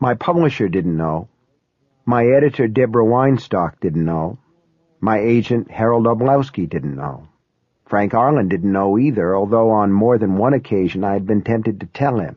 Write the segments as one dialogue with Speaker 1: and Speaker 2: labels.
Speaker 1: My publisher didn't know. My editor, Deborah Weinstock, didn't know. My agent, Harold Oblowski, didn't know. Frank Arlen didn't know either, although on more than one occasion I had been tempted to tell him.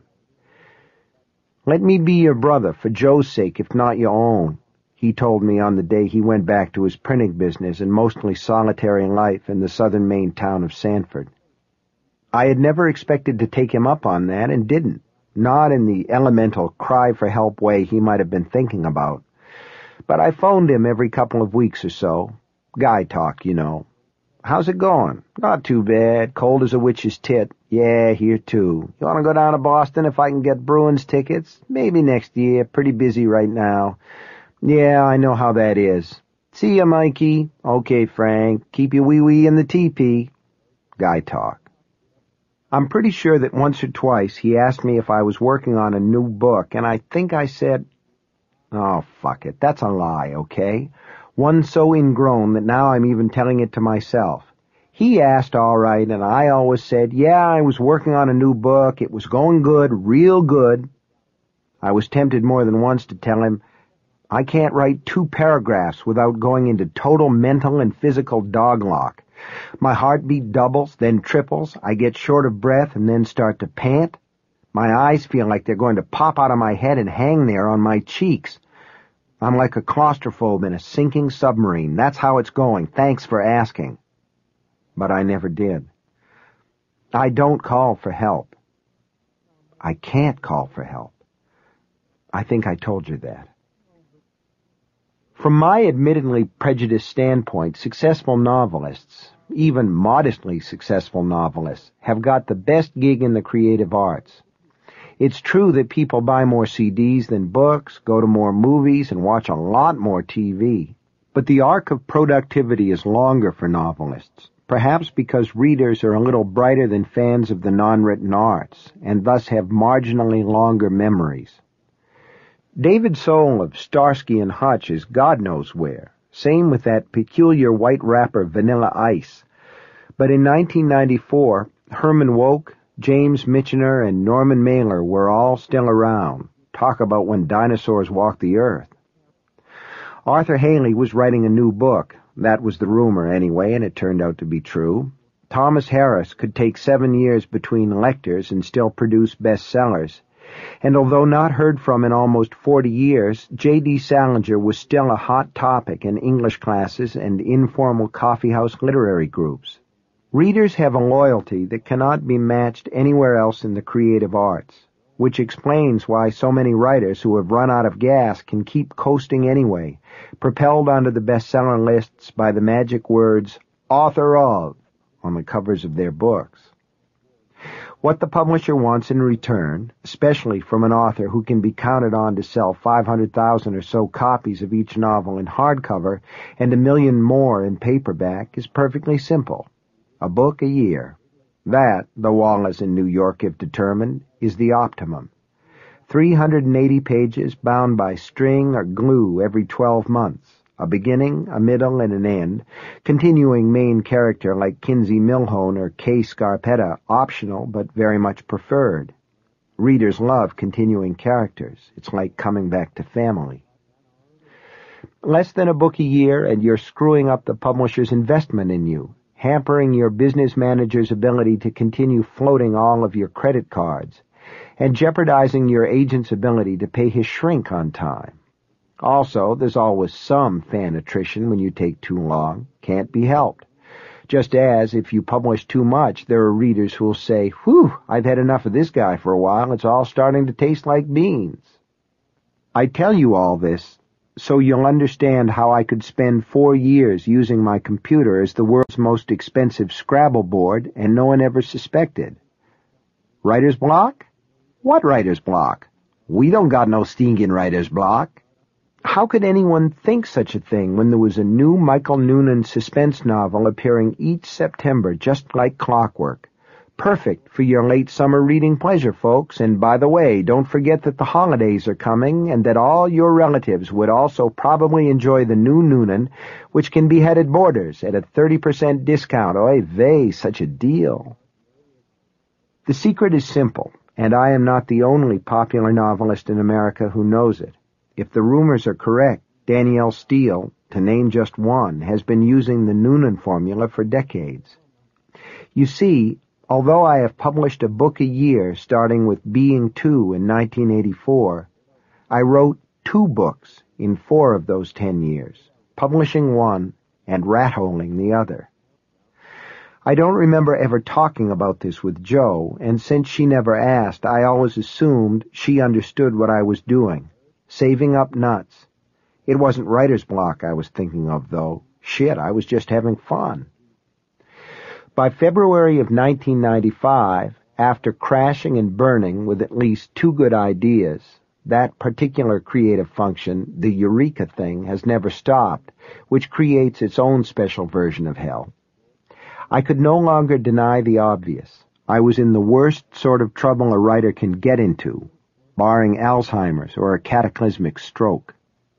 Speaker 1: "Let me be your brother, for Joe's sake, if not your own," he told me on the day he went back to his printing business and mostly solitary life in the southern Maine town of Sanford. I had never expected to take him up on that, and didn't, not in the elemental cry-for-help way he might have been thinking about. But I phoned him every couple of weeks or so. Guy talk, you know. "How's it going?" "Not too bad. Cold as a witch's tit." "Yeah, here too." "You want to go down to Boston if I can get Bruins tickets?" "Maybe next year. Pretty busy right now." "Yeah, I know how that is." "See ya, Mikey." "Okay, Frank. Keep your wee-wee in the teepee." Guy talk. I'm pretty sure that once or twice he asked me if I was working on a new book, and I think I said, "Oh, fuck it. That's a lie, okay?" One so ingrown that now I'm even telling it to myself. He asked all right, and I always said, "Yeah, I was working on a new book. It was going good, real good." I was tempted more than once to tell him, "I can't write 2 paragraphs without going into total mental and physical doglock. My heartbeat doubles, then triples. I get short of breath and then start to pant. My eyes feel like they're going to pop out of my head and hang there on my cheeks. I'm like a claustrophobe in a sinking submarine. That's how it's going. Thanks for asking." But I never did. I don't call for help. I can't call for help. I think I told you that. From my admittedly prejudiced standpoint, successful novelists, even modestly successful novelists, have got the best gig in the creative arts. It's true that people buy more CDs than books, go to more movies, and watch a lot more TV. But the arc of productivity is longer for novelists, perhaps because readers are a little brighter than fans of the non-written arts, and thus have marginally longer memories. David Soul of Starsky and Hutch is God knows where. Same with that peculiar white rapper Vanilla Ice. But in 1994, Herman Wouk, James Michener, and Norman Mailer were all still around. Talk about when dinosaurs walked the earth. Arthur Haley was writing a new book. That was the rumor anyway, and it turned out to be true. Thomas Harris could take 7 years between lectures and still produce bestsellers. And although not heard from in almost 40 years, J.D. Salinger was still a hot topic in English classes and informal coffeehouse literary groups. Readers have a loyalty that cannot be matched anywhere else in the creative arts, which explains why so many writers who have run out of gas can keep coasting anyway, propelled onto the bestseller lists by the magic words, "author of," on the covers of their books. What the publisher wants in return, especially from an author who can be counted on to sell 500,000 or so copies of each novel in hardcover and 1 million more in paperback, is perfectly simple. A book a year. That, the Wallace in New York have determined, is the optimum. 380 pages bound by string or glue every 12 months. A beginning, a middle, and an end. Continuing main character like Kinsey Milhone or Kay Scarpetta, optional but very much preferred. Readers love continuing characters. It's like coming back to family. Less than a book a year and you're screwing up the publisher's investment in you, hampering your business manager's ability to continue floating all of your credit cards, and jeopardizing your agent's ability to pay his shrink on time. Also, there's always some fan attrition when you take too long. Can't be helped. Just as, if you publish too much, there are readers who'll say, "Whew, I've had enough of this guy for a while. It's all starting to taste like beans." I tell you all this so you'll understand how I could spend 4 years using my computer as the world's most expensive Scrabble board and no one ever suspected. Writer's block? What writer's block? We don't got no stinking writer's block. How could anyone think such a thing when there was a new Michael Noonan suspense novel appearing each September just like clockwork? Perfect for your late summer reading pleasure, folks. And by the way, don't forget that the holidays are coming and that all your relatives would also probably enjoy the new Noonan, which can be had at Borders at a 30% discount. Oy vey, such a deal. The secret is simple. And I am not the only popular novelist in America who knows it. If the rumors are correct, Danielle Steele, to name just one, has been using the Noonan formula for decades. You see, although I have published a book a year starting with Being Two in 1984, I wrote 2 books in 4 of those 10 years, publishing one and rat-holing the other. I don't remember ever talking about this with Jo, and since she never asked, I always assumed she understood what I was doing, saving up nuts. It wasn't writer's block I was thinking of, though. Shit, I was just having fun. By February of 1995, after crashing and burning with at least 2 good ideas, that particular creative function, the eureka thing, has never stopped, which creates its own special version of hell. I could no longer deny the obvious. I was in the worst sort of trouble a writer can get into, barring Alzheimer's or a cataclysmic stroke.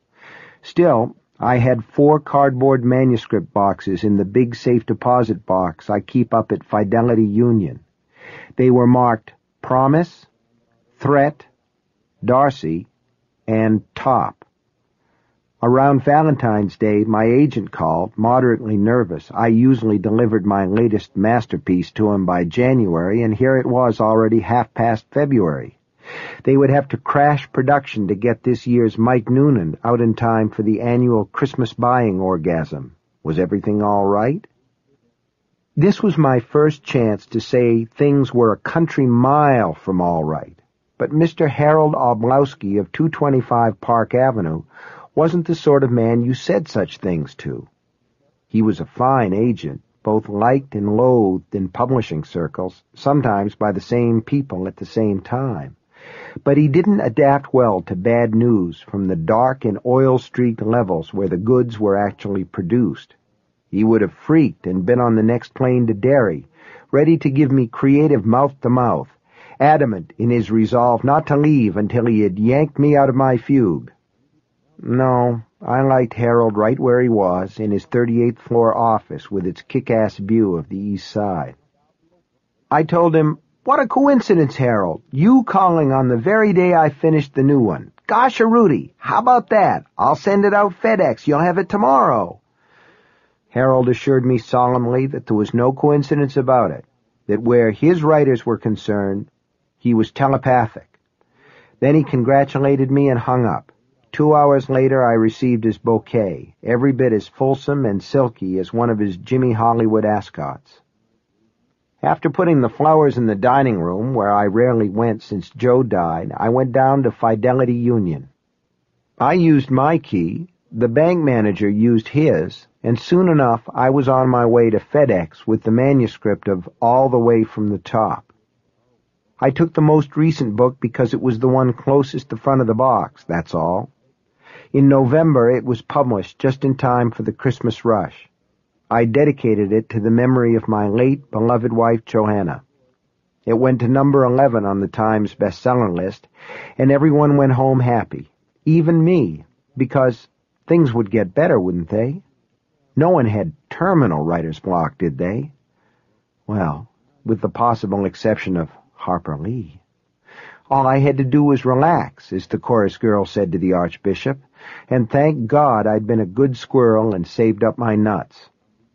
Speaker 1: Still, I had 4 cardboard manuscript boxes in the big safe deposit box I keep up at Fidelity Union. They were marked Promise, Threat, Darcy, and Top. Around Valentine's Day, my agent called, moderately nervous. I usually delivered my latest masterpiece to him by January, and here it was already half past February. They would have to crash production to get this year's Mike Noonan out in time for the annual Christmas buying orgasm. Was everything all right? This was my first chance to say things were a country mile from all right. But Mr. Harold Oblowski of 225 Park Avenue wasn't the sort of man you said such things to. He was a fine agent, both liked and loathed in publishing circles, sometimes by the same people at the same time. But he didn't adapt well to bad news from the dark and oil-streaked levels where the goods were actually produced. He would have freaked and been on the next plane to Derry, ready to give me creative mouth-to-mouth, adamant in his resolve not to leave until he had yanked me out of my fugue. No, I liked Harold right where he was, in his 38th floor office with its kick-ass view of the East Side. I told him, "What a coincidence, Harold. You calling on the very day I finished the new one. Gosh, Rudy, how about that? I'll send it out FedEx. You'll have it tomorrow." Harold assured me solemnly that there was no coincidence about it, that where his writers were concerned, he was telepathic. Then he congratulated me and hung up. 2 hours later, I received his bouquet, every bit as fulsome and silky as one of his Jimmy Hollywood ascots. After putting the flowers in the dining room, where I rarely went since Jo died, I went down to Fidelity Union. I used my key, the bank manager used his, and soon enough I was on my way to FedEx with the manuscript of All the Way from the Top. I took the most recent book because it was the one closest the front of the box, that's all. In November, it was published just in time for the Christmas rush. I dedicated it to the memory of my late, beloved wife, Johanna. It went to number 11 on the Times bestseller list, and everyone went home happy, even me, because things would get better, wouldn't they? No one had terminal writer's block, did they? Well, with the possible exception of Harper Lee. All I had to do was relax, as the chorus girl said to the Archbishop, and thank God I'd been a good squirrel and saved up my nuts.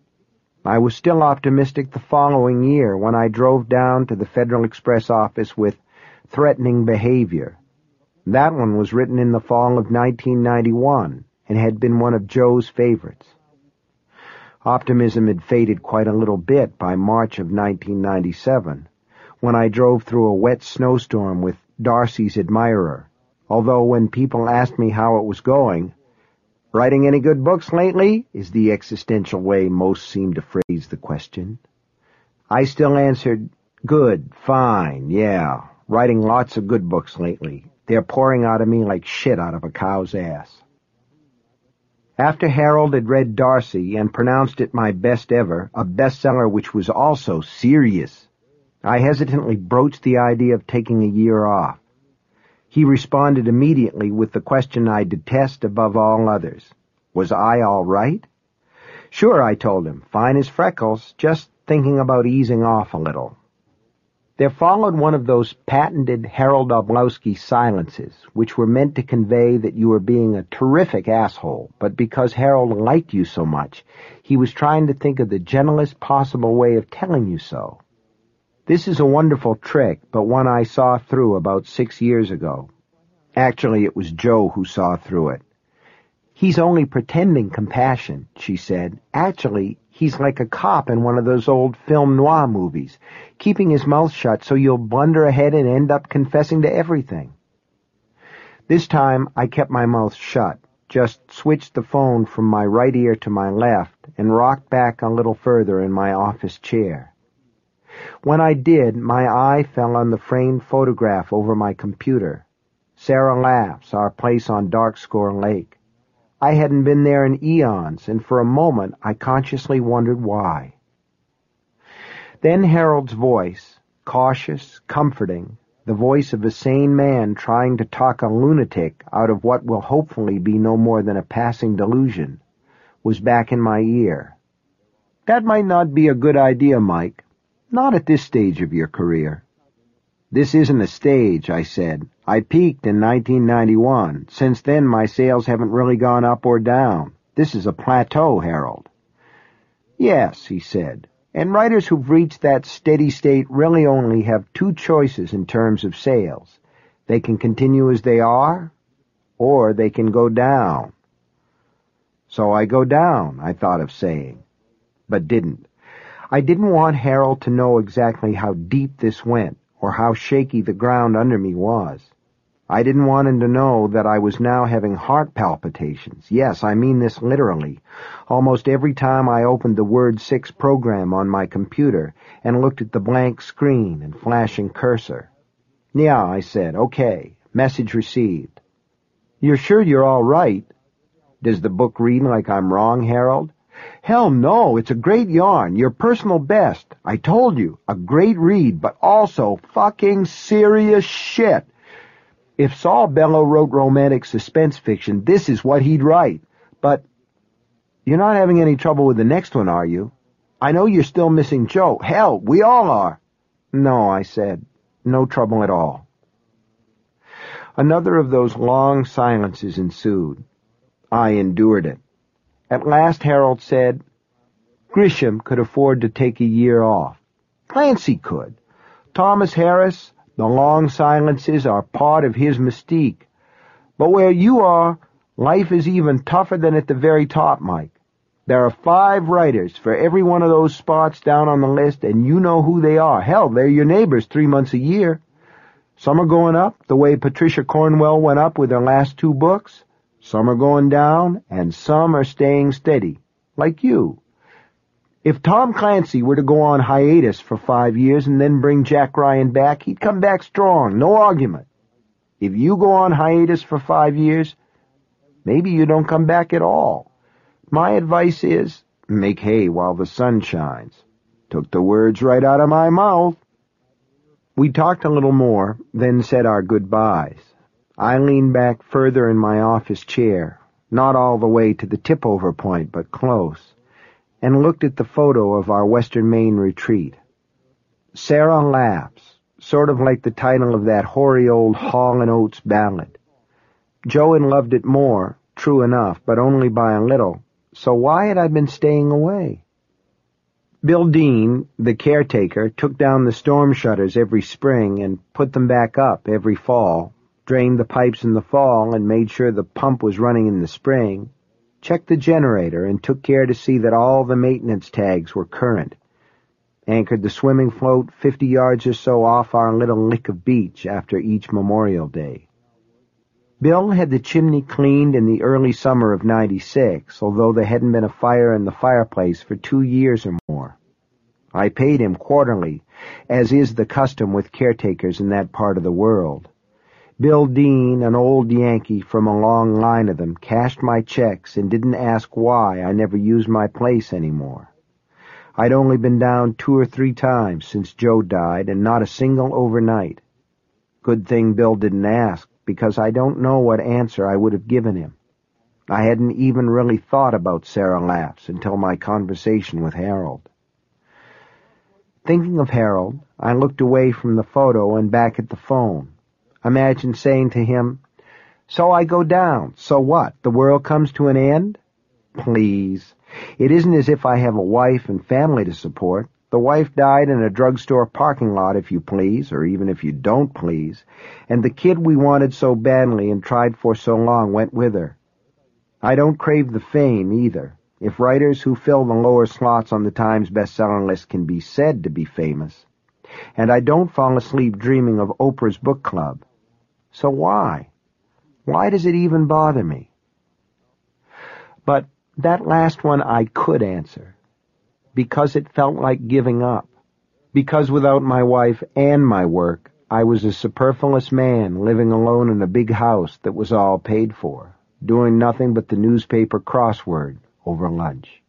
Speaker 1: I was still optimistic the following year when I drove down to the Federal Express office with Threatening Behavior. That one was written in the fall of 1991 and had been one of Jo's favorites. Optimism had faded quite a little bit by March of 1997, when I drove through a wet snowstorm with Darcy's Admirer, although when people asked me how it was going, "Writing any good books lately?" is the existential way most seem to phrase the question. I still answered, "Good, fine, yeah, writing lots of good books lately. They're pouring out of me like shit out of a cow's ass." After Harold had read Darcy and pronounced it my best ever, a bestseller which was also serious, I hesitantly broached the idea of taking a year off. He responded immediately with the question I detest above all others. Was I all right? Sure, I told him, fine as freckles, just thinking about easing off a little. There followed one of those patented Harold Oblowski silences, which were meant to convey that you were being a terrific asshole, but because Harold liked you so much, he was trying to think of the gentlest possible way of telling you so. This is a wonderful trick, but one I saw through about 6 years ago. Actually, it was Joe who saw through it. "He's only pretending compassion," she said. "Actually, he's like a cop in one of those old film noir movies, keeping his mouth shut so you'll blunder ahead and end up confessing to everything." This time, I kept my mouth shut, just switched the phone from my right ear to my left, and rocked back a little further in my office chair. When I did, my eye fell on the framed photograph over my computer. Sarah Laughs, our place on Darkscore Lake. I hadn't been there in eons, and for a moment I consciously wondered why. Then Harold's voice, cautious, comforting, the voice of a sane man trying to talk a lunatic out of what will hopefully be no more than a passing delusion, was back in my ear. "That might not be a good idea, Mike. Not at this stage of your career." "This isn't a stage," I said. "I peaked in 1991. Since then, my sales haven't really gone up or down. This is a plateau, Harold." "Yes," he said, "and writers who've reached that steady state really only have two choices in terms of sales. They can continue as they are, or they can go down." "So I go down," I thought of saying, but didn't. I didn't want Harold to know exactly how deep this went, or how shaky the ground under me was. I didn't want him to know that I was now having heart palpitations. Yes, I mean this literally. Almost every time I opened the Word 6 program on my computer and looked at the blank screen and flashing cursor. "Yeah," I said. "Okay. Message received." "You're sure you're all right?" "Does the book read like I'm wrong, Harold?" "Hell no, it's a great yarn, your personal best. I told you, a great read, but also fucking serious shit. If Saul Bellow wrote romantic suspense fiction, this is what he'd write. But you're not having any trouble with the next one, are you? I know you're still missing Joe. Hell, we all are." "No," I said. "No trouble at all." Another of those long silences ensued. I endured it. At last Harold said, "Grisham could afford to take a year off. Clancy could. Thomas Harris, the long silences are part of his mystique. But where you are, life is even tougher than at the very top, Mike. There are 5 writers for every one of those spots down on the list, and you know who they are. Hell, they're your neighbors 3 months a year. Some are going up, the way Patricia Cornwell went up with her last 2 books. Some are going down, and some are staying steady, like you. If Tom Clancy were to go on hiatus for 5 years and then bring Jack Ryan back, he'd come back strong, no argument. If you go on hiatus for 5 years, maybe you don't come back at all. My advice is, make hay while the sun shines." Took the words right out of my mouth. We talked a little more, then said our goodbyes. I leaned back further in my office chair, not all the way to the tip-over point, but close, and looked at the photo of our Western Maine retreat. Sarah Laughs, sort of like the title of that hoary old Hall & Oates ballad. Joan loved it more, true enough, but only by a little, so why had I been staying away? Bill Dean, the caretaker, took down the storm shutters every spring and put them back up every fall, drained the pipes in the fall and made sure the pump was running in the spring, checked the generator and took care to see that all the maintenance tags were current, anchored the swimming float 50 yards or so off our little lick of beach after each Memorial Day. Bill had the chimney cleaned in the early summer of '96, although there hadn't been a fire in the fireplace for 2 years or more. I paid him quarterly, as is the custom with caretakers in that part of the world. Bill Dean, an old Yankee from a long line of them, cashed my checks and didn't ask why I never used my place anymore. I'd only been down 2 or 3 times since Joe died, and not a single overnight. Good thing Bill didn't ask, because I don't know what answer I would have given him. I hadn't even really thought about Sarah Laughs until my conversation with Harold. Thinking of Harold, I looked away from the photo and back at the phone. Imagined saying to him, "So I go down. So what? The world comes to an end?" Please. It isn't as if I have a wife and family to support. The wife died in a drugstore parking lot, if you please, or even if you don't please, and the kid we wanted so badly and tried for so long went with her. I don't crave the fame, either. If writers who fill the lower slots on the Times bestseller list can be said to be famous. And I don't fall asleep dreaming of Oprah's book club. So why? Why does it even bother me? But that last one I could answer. Because it felt like giving up. Because without my wife and my work, I was a superfluous man living alone in a big house that was all paid for, doing nothing but the newspaper crossword over lunch.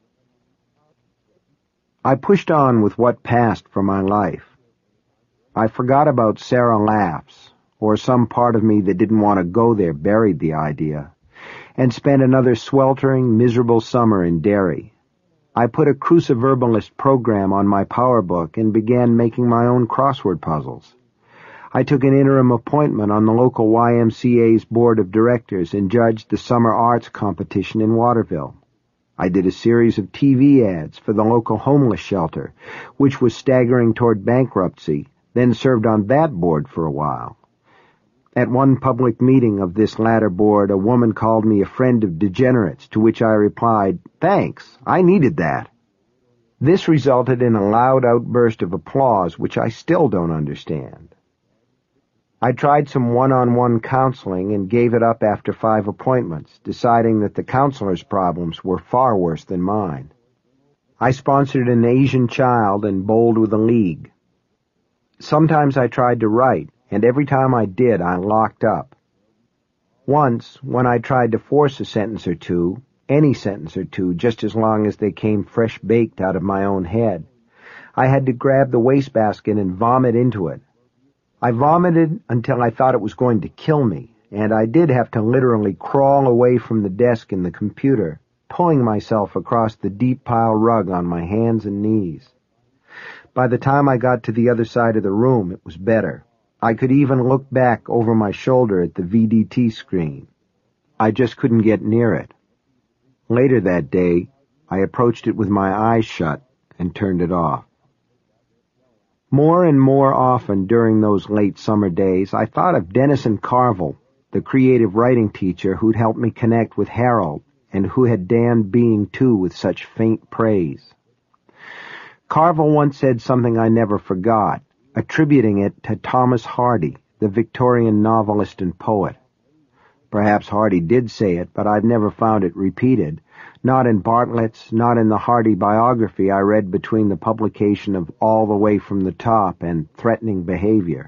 Speaker 1: I pushed on with what passed for my life. I forgot about Sarah Laughs, or some part of me that didn't want to go there buried the idea, and spent another sweltering, miserable summer in Derry. I put a cruciverbalist program on my PowerBook and began making my own crossword puzzles. I took an interim appointment on the local YMCA's board of directors and judged the summer arts competition in Waterville. I did a series of TV ads for the local homeless shelter, which was staggering toward bankruptcy, then served on that board for a while. At one public meeting of this latter board, a woman called me a friend of degenerates, to which I replied, "Thanks, I needed that." This resulted in a loud outburst of applause, which I still don't understand. I tried some one-on-one counseling and gave it up after 5 appointments, deciding that the counselor's problems were far worse than mine. I sponsored an Asian child and bowled with a league. Sometimes I tried to write, and every time I did, I locked up. Once, when I tried to force a sentence or two, any sentence or two, just as long as they came fresh-baked out of my own head, I had to grab the wastebasket and vomit into it. I vomited until I thought it was going to kill me, and I did have to literally crawl away from the desk and the computer, pulling myself across the deep pile rug on my hands and knees. By the time I got to the other side of the room, it was better. I could even look back over my shoulder at the VDT screen. I just couldn't get near it. Later that day, I approached it with my eyes shut and turned it off. More and more often during those late summer days, I thought of Dennison Carville, the creative writing teacher who'd helped me connect with Harold and who had damned Being Two with such faint praise. Carville once said something I never forgot, attributing it to Thomas Hardy, the Victorian novelist and poet. Perhaps Hardy did say it, but I've never found it repeated, not in Bartlett's, not in the Hardy biography I read between the publication of All the Way from the Top and Threatening Behavior.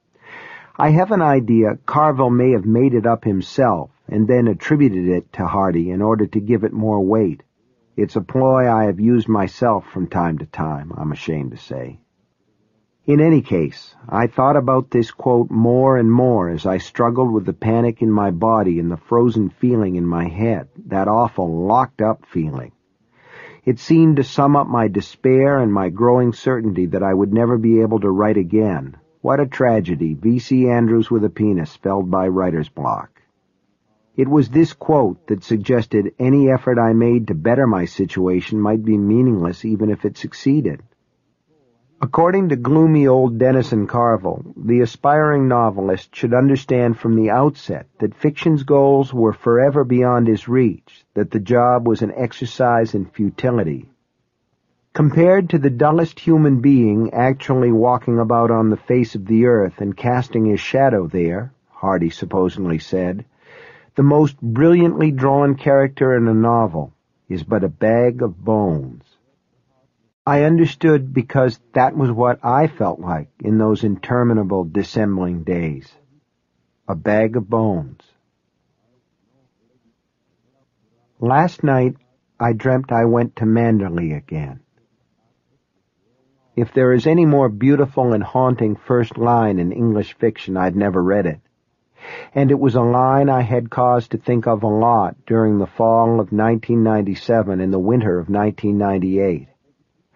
Speaker 1: I have an idea Carville may have made it up himself and then attributed it to Hardy in order to give it more weight. It's a ploy I have used myself from time to time, I'm ashamed to say. In any case, I thought about this quote more and more as I struggled with the panic in my body and the frozen feeling in my head, that awful locked-up feeling. It seemed to sum up my despair and my growing certainty that I would never be able to write again. What a tragedy, V.C. Andrews with a penis, spelled by writer's block. It was this quote that suggested any effort I made to better my situation might be meaningless even if it succeeded. According to gloomy old Dennison Carville, the aspiring novelist should understand from the outset that fiction's goals were forever beyond his reach, that the job was an exercise in futility. Compared to the dullest human being actually walking about on the face of the earth and casting his shadow there, Hardy supposedly said, the most brilliantly drawn character in a novel is but a bag of bones. I understood because that was what I felt like in those interminable dissembling days. A bag of bones. Last night, I dreamt I went to Manderley again. If there is any more beautiful and haunting first line in English fiction, I'd never read it. And it was a line I had cause to think of a lot during the fall of 1997 and the winter of 1998.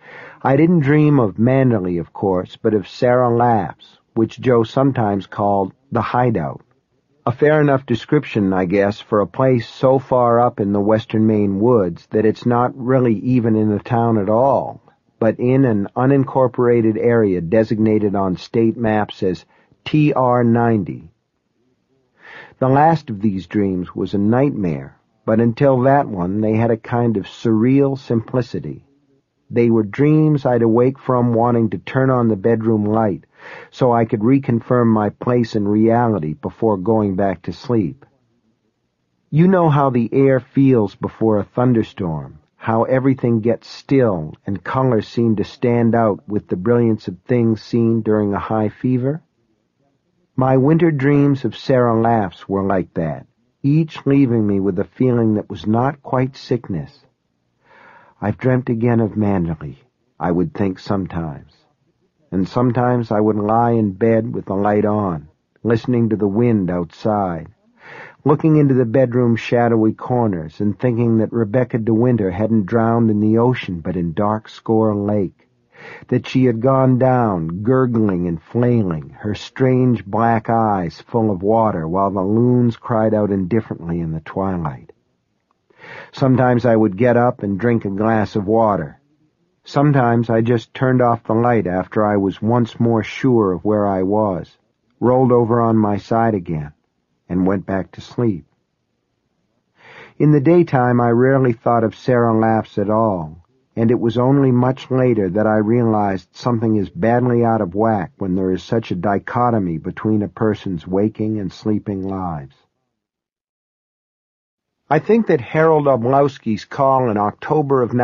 Speaker 1: I didn't dream of Manderley, of course, but of Sarah Laughs, which Joe sometimes called the hideout. A fair enough description, I guess, for a place so far up in the western Maine woods that it's not really even in a town at all, but in an unincorporated area designated on state maps as TR90. The last of these dreams was a nightmare, but until that one they had a kind of surreal simplicity. They were dreams I'd awake from wanting to turn on the bedroom light so I could reconfirm my place in reality before going back to sleep. You know how the air feels before a thunderstorm, how everything gets still and colors seem to stand out with the brilliance of things seen during a high fever? My winter dreams of Sarah Laughs were like that, each leaving me with a feeling that was not quite sickness. I've dreamt again of Manderley, I would think sometimes. And sometimes I would lie in bed with the light on, listening to the wind outside, looking into the bedroom's shadowy corners and thinking that Rebecca De Winter hadn't drowned in the ocean but in Dark Score Lake, that she had gone down, gurgling and flailing, her strange black eyes full of water while the loons cried out indifferently in the twilight. Sometimes I would get up and drink a glass of water. Sometimes I just turned off the light after I was once more sure of where I was, rolled over on my side again, and went back to sleep. In the daytime I rarely thought of Sarah Laughs at all, and it was only much later that I realized something is badly out of whack when there is such a dichotomy between a person's waking and sleeping lives. I think that Harold Oblowski's call in October of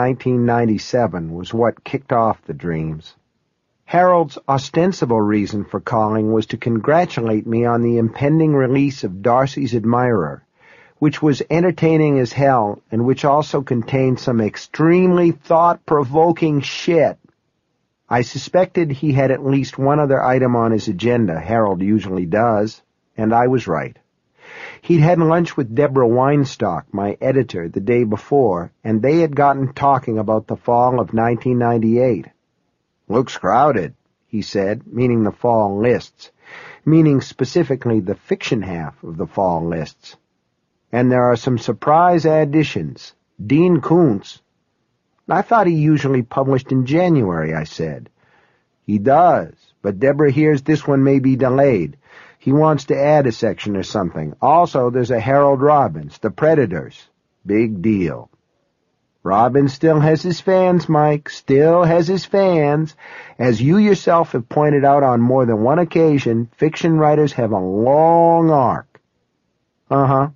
Speaker 1: 1997 was what kicked off the dreams. Harold's ostensible reason for calling was to congratulate me on the impending release of Darcy's Admirer, which was entertaining as hell and which also contained some extremely thought-provoking shit. I suspected he had at least one other item on his agenda, Harold usually does, and I was right. He'd had lunch with Deborah Weinstock, my editor, the day before, and they had gotten talking about the fall of 1998. "Looks crowded," he said, meaning the fall lists, meaning specifically the fiction half of the fall lists. "And there are some surprise additions. Dean Koontz." "I thought he usually published in January," I said. "He does, but Deborah hears this one may be delayed. He wants to add a section or something. Also, there's a Harold Robbins, The Predators. Big deal." "Robbins still has his fans, Mike, still has his fans. As you yourself have pointed out on more than one occasion, fiction writers have a long arc." "Uh-huh."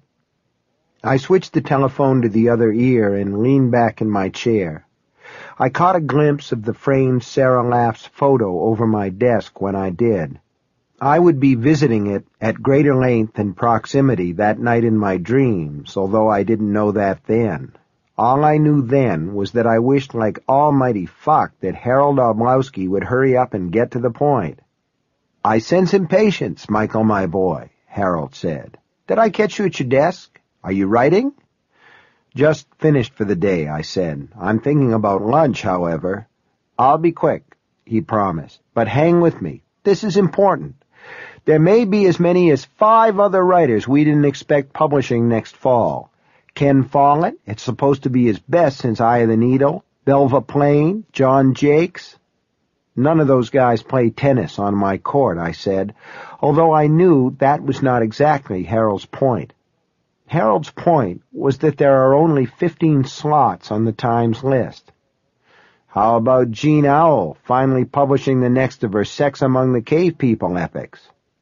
Speaker 1: I switched the telephone to the other ear and leaned back in my chair. I caught a glimpse of the framed Sarah Laughs photo over my desk when I did. I would be visiting it at greater length and proximity that night in my dreams, although I didn't know that then. All I knew then was that I wished like almighty fuck that Harold Oblowski would hurry up and get to the point. "I sense impatience, Michael, my boy," Harold said. "Did I catch you at your desk? Are you writing?" "Just finished for the day," I said. "I'm thinking about lunch, however." "I'll be quick," he promised. "But hang with me. This is important. There may be as many as 5 other writers we didn't expect publishing next fall. Ken Follett, it's supposed to be his best since Eye of the Needle. Belva Plain, John Jakes. None of those guys play tennis on my court, I said, although I knew that was not exactly Harold's point. Harold's point was that there are only 15 slots on the Times list. How about Jean Auel finally publishing the next of her Sex Among the Cave People epics?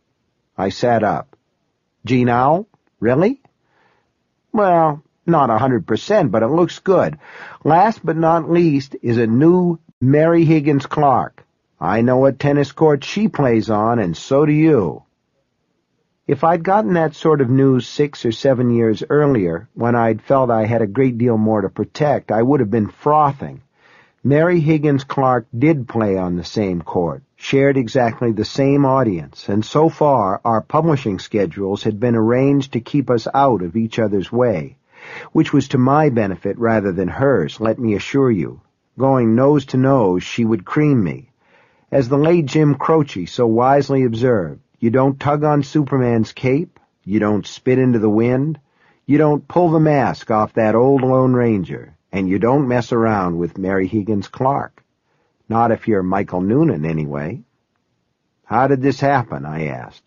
Speaker 1: I sat up. Jean Auel? Really? Well, not 100%, but it looks good. Last but not least is a new Mary Higgins Clark. I know what tennis court she plays on, and so do you. If I'd gotten that sort of news 6 or 7 years earlier, when I'd felt I had a great deal more to protect, I would have been frothing. Mary Higgins Clark did play on the same court, shared exactly the same audience, and so far our publishing schedules had been arranged to keep us out of each other's way, which was to my benefit rather than hers, let me assure you. Going nose to nose, she would cream me. As the late Jim Croce so wisely observed, you don't tug on Superman's cape, you don't spit into the wind, you don't pull the mask off that old Lone Ranger, and you don't mess around with Mary Higgins Clark. Not if you're Michael Noonan, anyway. How did this happen? I asked.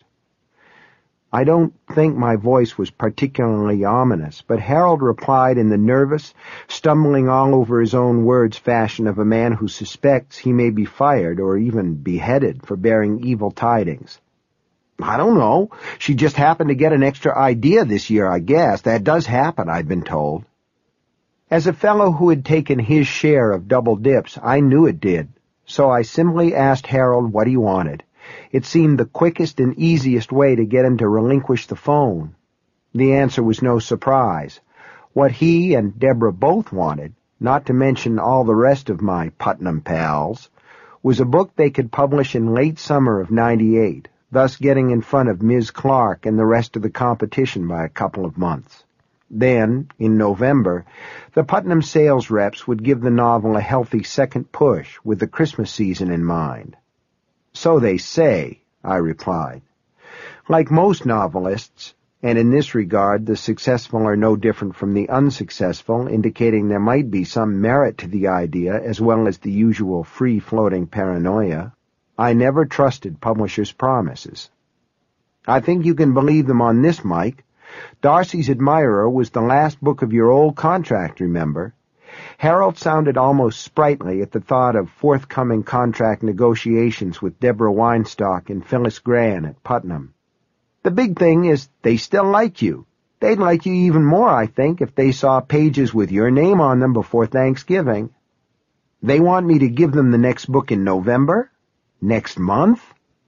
Speaker 1: I don't think my voice was particularly ominous, but Harold replied in the nervous, stumbling all over his own words fashion of a man who suspects he may be fired or even beheaded for bearing evil tidings. I don't know. She just happened to get an extra idea this year, I guess. That does happen, I've been told. As a fellow who had taken his share of double dips, I knew it did, so I simply asked Harold what he wanted. It seemed the quickest and easiest way to get him to relinquish the phone. The answer was no surprise. What he and Deborah both wanted, not to mention all the rest of my Putnam pals, was a book they could publish in late summer of '98, thus getting in front of Ms. Clark and the rest of the competition by a couple of months. Then, in November, the Putnam sales reps would give the novel a healthy second push with the Christmas season in mind. So they say, I replied. Like most novelists, and in this regard the successful are no different from the unsuccessful, indicating there might be some merit to the idea as well as the usual free-floating paranoia, I never trusted publishers' promises. I think you can believe them on this, Mike. Darcy's Admirer was the last book of your old contract, remember? Harold sounded almost sprightly at the thought of forthcoming contract negotiations with Deborah Weinstock and Phyllis Gran at Putnam. The big thing is they still like you. They'd like you even more, I think, if they saw pages with your name on them before Thanksgiving. They want me to give them the next book in November? Next month?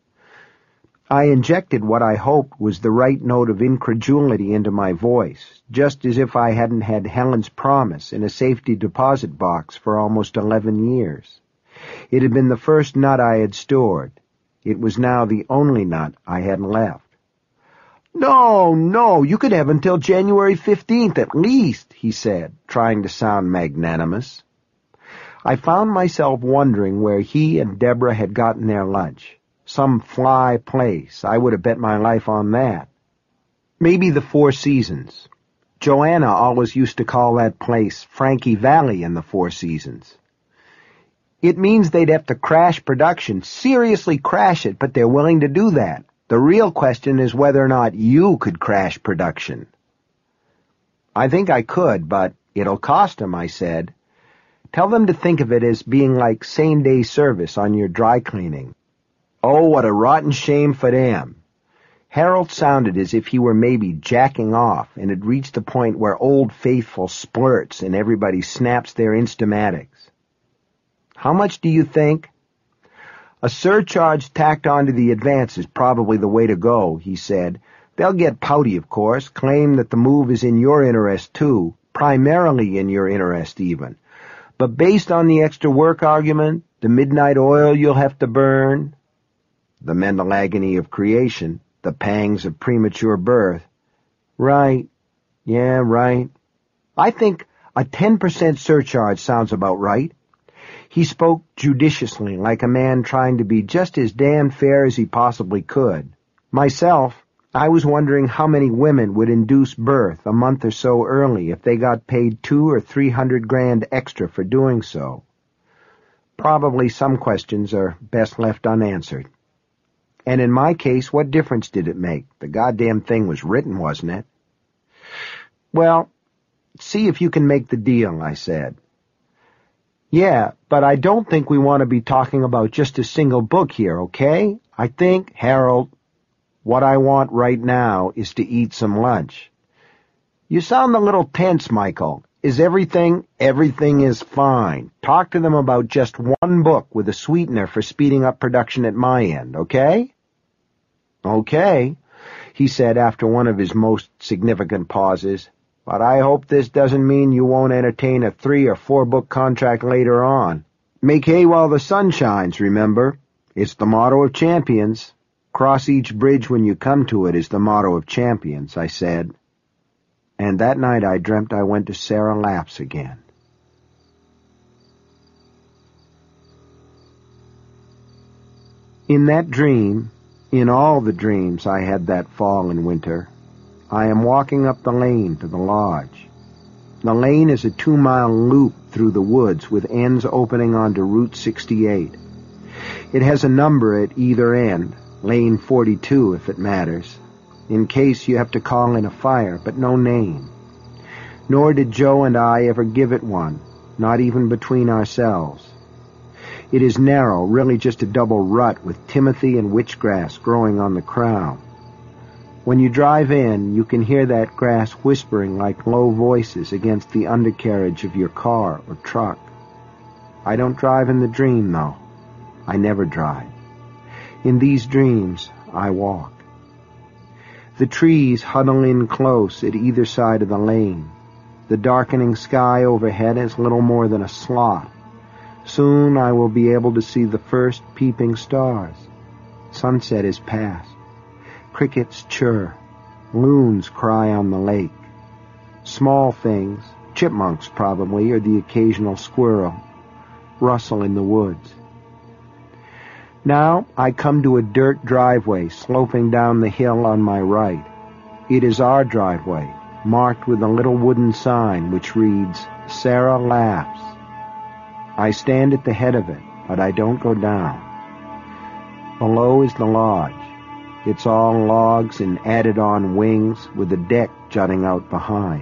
Speaker 1: I injected what I hoped was the right note of incredulity into my voice, just as if I hadn't had Helen's promise in a safety deposit box for almost 11 years. It had been the first nut I had stored. It was now the only nut I had left. No, you could have until January 15th at least, he said, trying to sound magnanimous. I found myself wondering where he and Deborah had gotten their lunch. Some fly place. I would have bet my life on that. Maybe the Four Seasons. Joanna always used to call that place Frankie Valley in the Four Seasons. It means they'd have to crash production, seriously crash it, but they're willing to do that. The real question is whether or not you could crash production. I think I could, but it'll cost them, I said. Tell them to think of it as being like same-day service on your dry cleaning. Oh, what a rotten shame for them. Harold sounded as if he were maybe jacking off and had reached the point where Old Faithful splurts and everybody snaps their Instamatics. How much do you think? A surcharge tacked onto the advance is probably the way to go, he said. They'll get pouty, of course, claim that the move is in your interest, too, primarily in your interest, even. But based on the extra work argument, the midnight oil you'll have to burn, the mental agony of creation, the pangs of premature birth. Right. Yeah, right. I think a 10% surcharge sounds about right. He spoke judiciously, like a man trying to be just as damn fair as he possibly could. Myself, I was wondering how many women would induce birth a month or so early if they got paid $200,000 or $300,000 extra for doing so. Probably some questions are best left unanswered. And in my case, what difference did it make? The goddamn thing was written, wasn't it? Well, see if you can make the deal, I said. Yeah, but I don't think we want to be talking about just a single book here, okay? I think, Harold, what I want right now is to eat some lunch. You sound a little tense, Michael. Is everything? Everything is fine. Talk to them about just one book with a sweetener for speeding up production at my end, okay? Okay, he said after one of his most significant pauses, but I hope this doesn't mean you won't entertain a 3 or 4 book contract later on. Make hay while the sun shines, remember. It's the motto of champions. Cross each bridge when you come to it is the motto of champions, I said. And that night I dreamt I went to Sarah Lapp's again. In that dream, in all the dreams I had that fall and winter, I am walking up the lane to the lodge. The lane is a 2-mile loop through the woods with ends opening onto Route 68. It has a number at either end, Lane 42 if it matters, in case you have to call in a fire, but no name. Nor did Joe and I ever give it one, not even between ourselves. It is narrow, really just a double rut with timothy and witchgrass growing on the crown. When you drive in, you can hear that grass whispering like low voices against the undercarriage of your car or truck. I don't drive in the dream, though. I never drive. In these dreams, I walk. The trees huddle in close at either side of the lane. The darkening sky overhead is little more than a slot. Soon I will be able to see the first peeping stars. Sunset is past. Crickets chirr. Loons cry on the lake. Small things, chipmunks probably, or the occasional squirrel, rustle in the woods. Now I come to a dirt driveway sloping down the hill on my right. It is our driveway, marked with a little wooden sign which reads, "Sarah Laughs." I stand at the head of it, but I don't go down. Below is the lodge. It's all logs and added-on wings with a deck jutting out behind.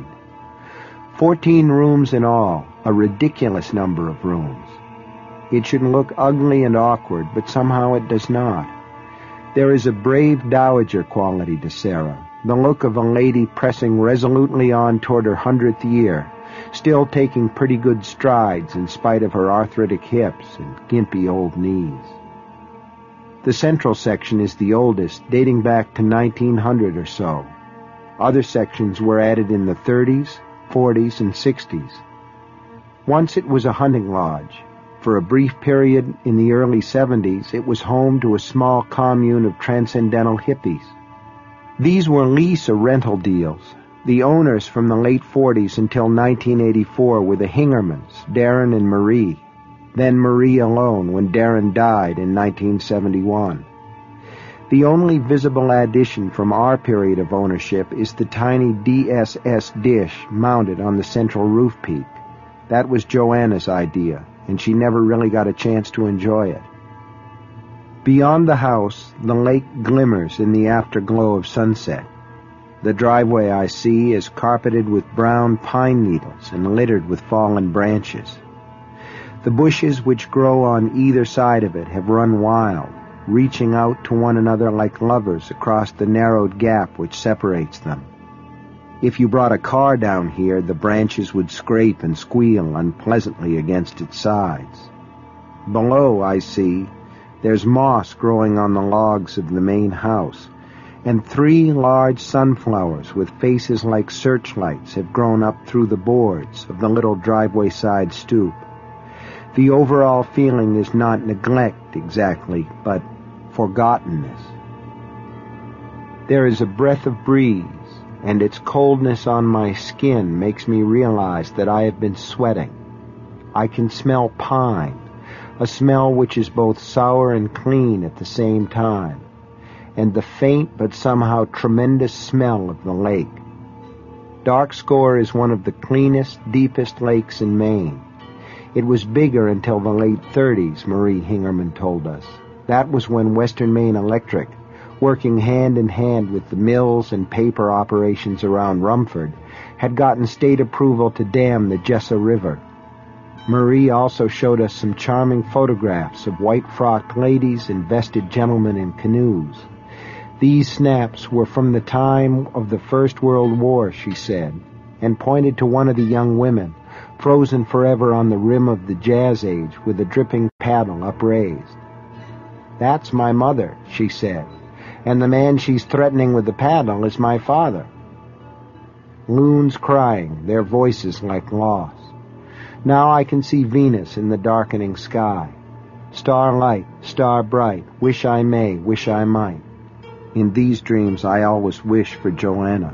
Speaker 1: 14 rooms in all, a ridiculous number of rooms. It should look ugly and awkward, but somehow it does not. There is a brave dowager quality to Sarah, the look of a lady pressing resolutely on toward her 100th year, still taking pretty good strides in spite of her arthritic hips and gimpy old knees. The central section is the oldest, dating back to 1900 or so. Other sections were added in the 30s, 40s, and 60s. Once it was a hunting lodge. For a brief period in the early 70s, it was home to a small commune of transcendental hippies. These were lease or rental deals. The owners from the late 40s until 1984 were the Hingermans, Darren and Marie. Then Marie alone when Darren died in 1971. The only visible addition from our period of ownership is the tiny DSS dish mounted on the central roof peak. That was Joanna's idea, and she never really got a chance to enjoy it. Beyond the house, the lake glimmers in the afterglow of sunset. The driveway I see is carpeted with brown pine needles and littered with fallen branches. The bushes which grow on either side of it have run wild, reaching out to one another like lovers across the narrowed gap which separates them. If you brought a car down here, the branches would scrape and squeal unpleasantly against its sides. Below, I see, there's moss growing on the logs of the main house, and 3 large sunflowers with faces like searchlights have grown up through the boards of the little driveway side stoop. The overall feeling is not neglect exactly, but forgottenness. There is a breath of breeze, and its coldness on my skin makes me realize that I have been sweating. I can smell pine, a smell which is both sour and clean at the same time, and the faint but somehow tremendous smell of the lake. Dark Score is one of the cleanest, deepest lakes in Maine. It was bigger until the late 30s, Marie Hingerman told us. That was when Western Maine Electric, working hand in hand with the mills and paper operations around Rumford, had gotten state approval to dam the Jessa River. Marie also showed us some charming photographs of white-frocked ladies and vested gentlemen in canoes. These snaps were from the time of the First World War, she said, and pointed to one of the young women, frozen forever on the rim of the Jazz Age with a dripping paddle upraised. "That's my mother," she said, "and the man she's threatening with the paddle is my father." Loons crying, their voices like loss. Now I can see Venus in the darkening sky. Starlight, star bright, wish I may, wish I might. In these dreams I always wish for Joanna.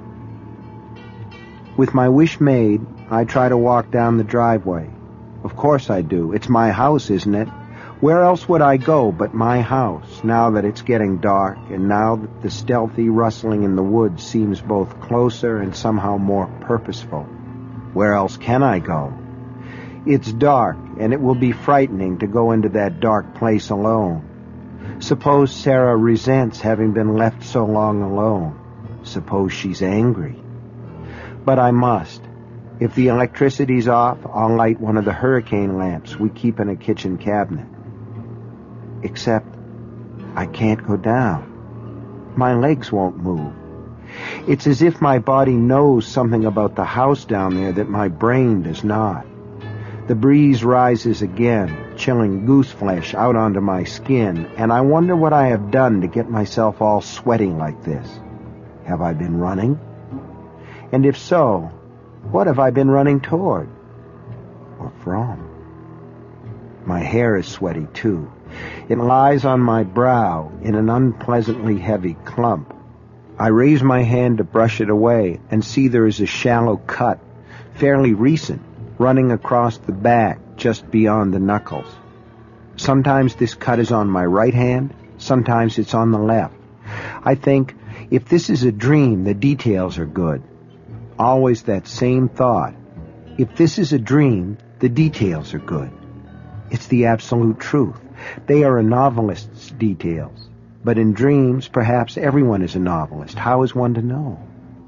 Speaker 1: With my wish made, I try to walk down the driveway. Of course I do. It's my house, isn't it? Where else would I go but my house, now that it's getting dark, and now that the stealthy rustling in the woods seems both closer and somehow more purposeful? Where else can I go? It's dark, and it will be frightening to go into that dark place alone. Suppose Sarah resents having been left so long alone. Suppose she's angry. But I must. If the electricity's off, I'll light one of the hurricane lamps we keep in a kitchen cabinet. Except I can't go down. My legs won't move. It's as if my body knows something about the house down there that my brain does not. The breeze rises again, chilling goose flesh out onto my skin, and I wonder what I have done to get myself all sweaty like this. Have I been running? And if so, what have I been running toward? Or from? My hair is sweaty, too. It lies on my brow in an unpleasantly heavy clump. I raise my hand to brush it away and see there is a shallow cut, fairly recent, running across the back just beyond the knuckles. Sometimes this cut is on my right hand, sometimes it's on the left. I think, if this is a dream, the details are good. Always that same thought. If this is a dream, the details are good. It's the absolute truth. They are a novelist's details. But in dreams, perhaps everyone is a novelist. How is one to know?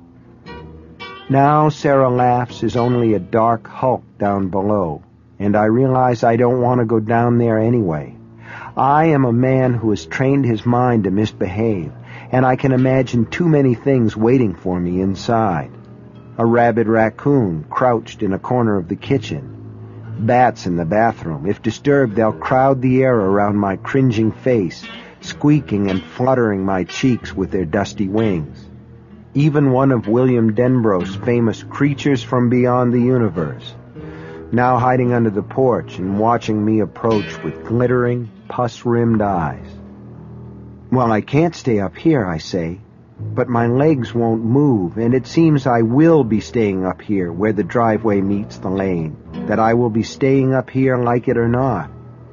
Speaker 1: Now Sarah laughs is only a dark hulk down below, and I realize I don't want to go down there anyway. I am a man who has trained his mind to misbehave, and I can imagine too many things waiting for me inside. A rabid raccoon crouched in a corner of the kitchen. Bats in the bathroom. If disturbed, they'll crowd the air around my cringing face, squeaking and fluttering my cheeks with their dusty wings. Even one of William Denbrough's famous Creatures from Beyond the Universe, now hiding under the porch and watching me approach with glittering, pus-rimmed eyes. Well, I can't stay up here, I say, but my legs won't move, and it seems I will be staying up here where the driveway meets the lane, that I will be staying up here like it or not.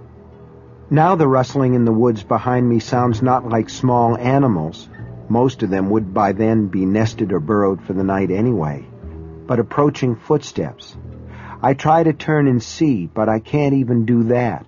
Speaker 1: Now the rustling in the woods behind me sounds not like small animals. Most of them would by then be nested or burrowed for the night anyway, but approaching footsteps. I try to turn and see, but I can't even do that.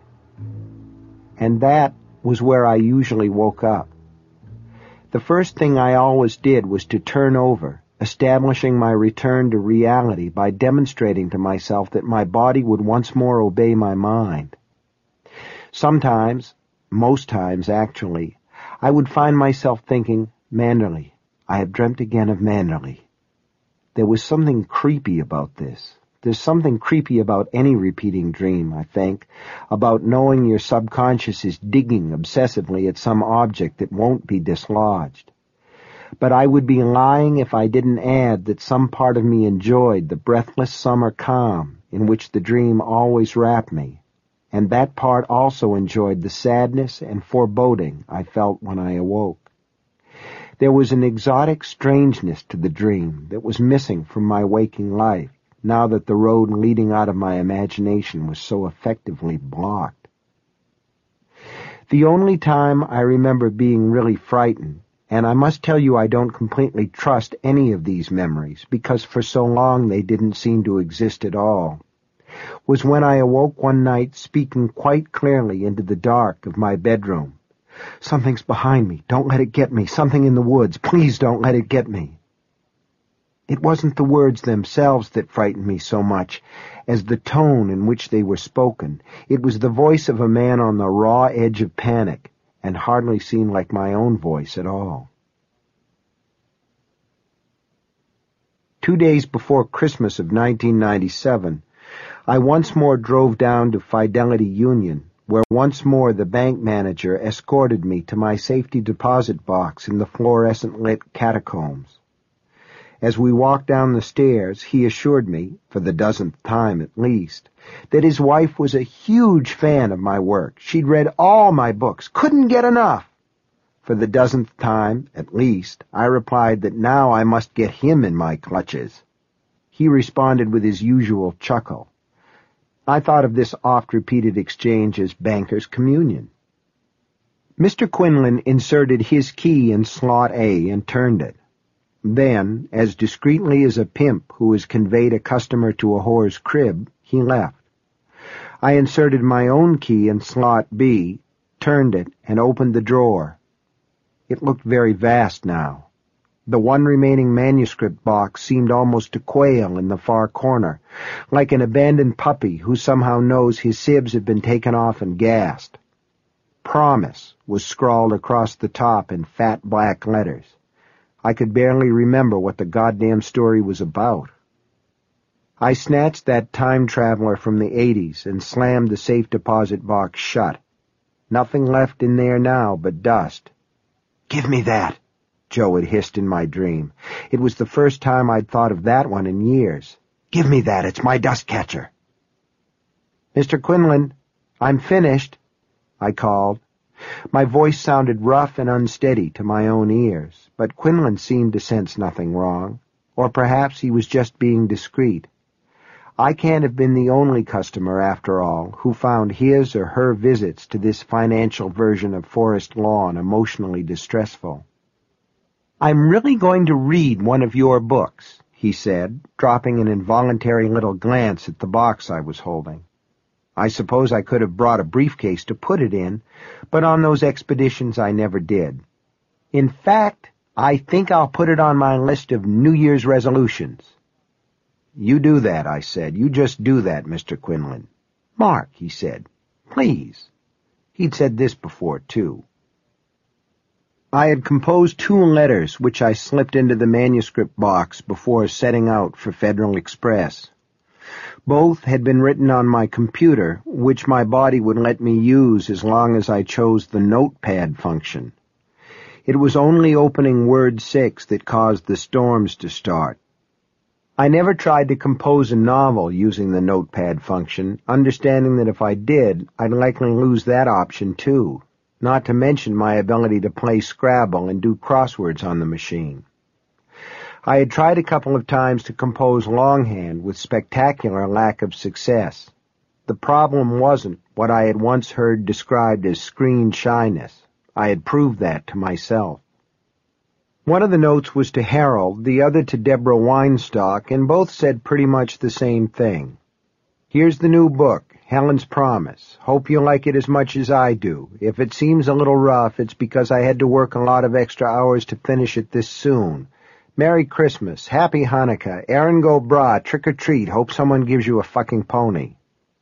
Speaker 1: And that was where I usually woke up. The first thing I always did was to turn over, establishing my return to reality by demonstrating to myself that my body would once more obey my mind. Sometimes, most times actually, I would find myself thinking, Manderley, I have dreamt again of Manderley. There was something creepy about this. There's something creepy about any repeating dream, I think, about knowing your subconscious is digging obsessively at some object that won't be dislodged. But I would be lying if I didn't add that some part of me enjoyed the breathless summer calm in which the dream always wrapped me, and that part also enjoyed the sadness and foreboding I felt when I awoke. There was an exotic strangeness to the dream that was missing from my waking life, now that the road leading out of my imagination was so effectively blocked. The only time I remember being really frightened, and I must tell you I don't completely trust any of these memories, because for so long they didn't seem to exist at all, was when I awoke one night speaking quite clearly into the dark of my bedroom. Something's behind me. Don't let it get me. Something in the woods. Please don't let it get me. It wasn't the words themselves that frightened me so much as the tone in which they were spoken. It was the voice of a man on the raw edge of panic, and hardly seemed like my own voice at all. 2 days before Christmas of 1997, I once more drove down to Fidelity Union, where once more the bank manager escorted me to my safety deposit box in the fluorescent-lit catacombs. As we walked down the stairs, he assured me, for the dozenth time at least, that his wife was a huge fan of my work. She'd read all my books, couldn't get enough. For the dozenth time, at least, I replied that now I must get him in my clutches. He responded with his usual chuckle. I thought of this oft-repeated exchange as banker's communion. Mr. Quinlan inserted his key in slot A and turned it. Then, as discreetly as a pimp who has conveyed a customer to a whore's crib, he left. I inserted my own key in slot B, turned it, and opened the drawer. It looked very vast now. The one remaining manuscript box seemed almost to quail in the far corner, like an abandoned puppy who somehow knows his sibs have been taken off and gassed. Promise was scrawled across the top in fat black letters. I could barely remember what the goddamn story was about. I snatched that time traveler from the 80s and slammed the safe deposit box shut. Nothing left in there now but dust. "Give me that," Joe had hissed in my dream. It was the first time I'd thought of that one in years. "Give me that, it's my dust catcher." "Mr. Quinlan, I'm finished," I called. My voice sounded rough and unsteady to my own ears, but Quinlan seemed to sense nothing wrong, or perhaps he was just being discreet. I can't have been the only customer, after all, who found his or her visits to this financial version of Forest Lawn emotionally distressful. "I'm really going to read one of your books," he said, dropping an involuntary little glance at the box I was holding. I suppose I could have brought a briefcase to put it in, but on those expeditions I never did. "In fact, I think I'll put it on my list of New Year's resolutions." "You do that," I said. "You just do that, Mr. Quinlan." "Mark," he said, "please." He'd said this before, too. I had composed 2 letters which I slipped into the manuscript box before setting out for Federal Express. Both had been written on my computer, which my body would let me use as long as I chose the notepad function. It was only opening word 6 that caused the storms to start. I never tried to compose a novel using the notepad function, understanding that if I did, I'd likely lose that option too, not to mention my ability to play Scrabble and do crosswords on the machine. I had tried a couple of times to compose longhand with spectacular lack of success. The problem wasn't what I had once heard described as screen shyness. I had proved that to myself. One of the notes was to Harold, the other to Deborah Weinstock, and both said pretty much the same thing. "Here's the new book, Helen's Promise. Hope you like it as much as I do. If it seems a little rough, it's because I had to work a lot of extra hours to finish it this soon. Merry Christmas, Happy Hanukkah, Erin go brah, trick or treat, hope someone gives you a fucking pony."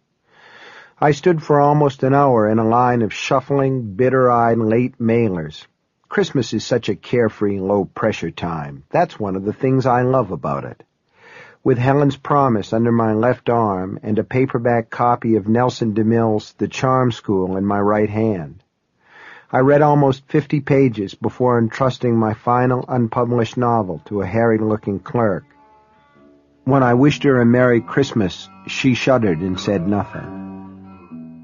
Speaker 1: I stood for almost an hour in a line of shuffling, bitter-eyed late mailers. Christmas is such a carefree, low-pressure time. That's one of the things I love about it. With Helen's Promise under my left arm and a paperback copy of Nelson DeMille's The Charm School in my right hand. I read almost 50 pages before entrusting my final unpublished novel to a harried-looking clerk. When I wished her a Merry Christmas, she shuddered and said nothing.